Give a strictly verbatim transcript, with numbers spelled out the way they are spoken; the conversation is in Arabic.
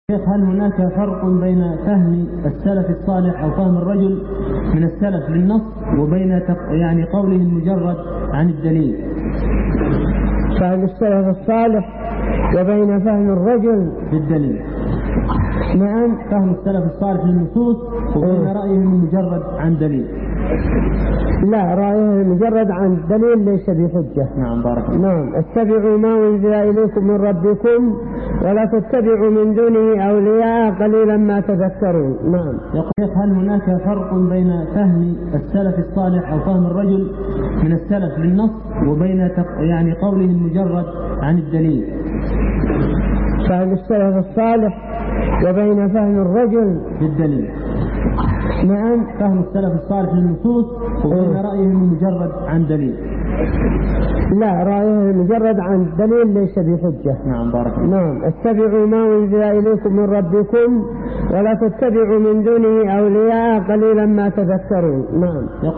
هل هناك فرق بين فهم السلف الصالح أو فهم الرجل من السلف للنص وبين يعني قوله المجرد عن الدليل؟ فهم السلف الصالح وبين فهم الرجل بالدليل. نعم، فهم السلف الصالح للنصوص وبين إيه؟ رأيه المجرد عن دليل. لا، رأيه المجرد عن دليل ليس بحجة. نعم بارك الله. نعم. اتبعوا ما أنزل إليكم من ربكم ولا تتبعوا من دونه أولياء قليلا ما تذكرون. نعم. يقول هل هناك فرق بين فهم السلف الصالح أو فهم الرجل من السلف للنص وبين يعني قوله المجرد عن الدليل؟ فهم السلف الصالح وبين فهم الرجل بالدليل. نعم. فهم السلف الصالح للنصوص وبين إيه؟ رأيه المجرد عن دليل. لا، رأيه المجرد عن دليل ليس بحجة. نعم بارك الله. نعم. اتبعوا ما أنزل إليكم من ربكم ولا تتبعوا من دونه أولياء قليلا ما تذكرون. نعم.